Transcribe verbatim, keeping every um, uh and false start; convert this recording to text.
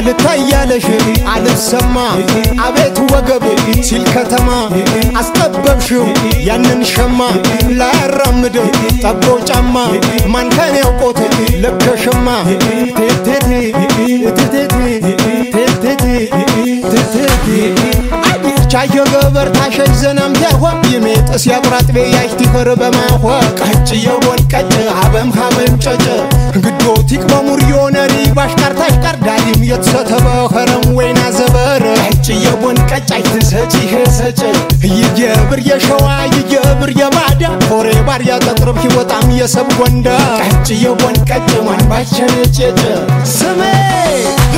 ልታያለሽ አልሰማ አቤት ወገብ ሲል ከተማ አስጠበብሽው ያንን ሸማ ላራምድ ጠቦ ጫማ ማን ከኔ ያውቆት ለከሸማ ቴቴቴ ቴቴቴ ቴቴቴ ቴቴቴ ቻየ ገበር ታሸጅ ዘናም ያዋ ይሜጥስ ያቁራጥ በያይት ይፈርበማዋ ቀጭ የወን ቀጭ አበም ሀበም ጨጨ ግዶቲክ በሙሪዮነሪ ባሽካርታሽ ቀርዳሊም የተሰተበ ኸረም ወይና ዘበር ቀጭ የወን ቀጭ አይተሰጪ ሄሰጨ ይገብር የሸዋ ይገብር የባዳ ፎሬ ባር ያጠጥርብ ይወጣም የሰብ ወንዳ ቀጭ የወን ቀጭ ማን ባቸነጨ ስሜ